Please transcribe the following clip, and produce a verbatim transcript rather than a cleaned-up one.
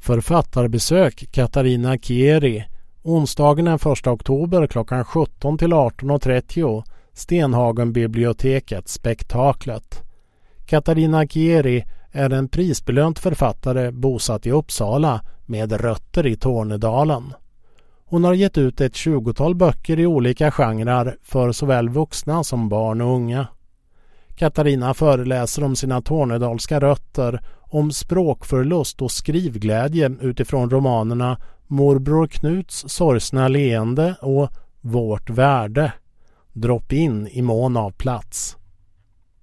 Författarbesök Katarina Kieri. Onsdagen den första oktober klockan sjutton till arton och trettio. Stenhagen biblioteket, Spektaklet. Katarina Kieri är en prisbelönt författare bosatt i Uppsala med rötter i Tornedalen. Hon har gett ut ett tjugotal böcker i olika genrer för såväl vuxna som barn och unga. Katarina föreläser om sina tornedalska rötter, om språkförlust och skrivglädje utifrån romanerna Morbror Knuts sorgsna leende och Vårt värde. Dropp in i mån av plats.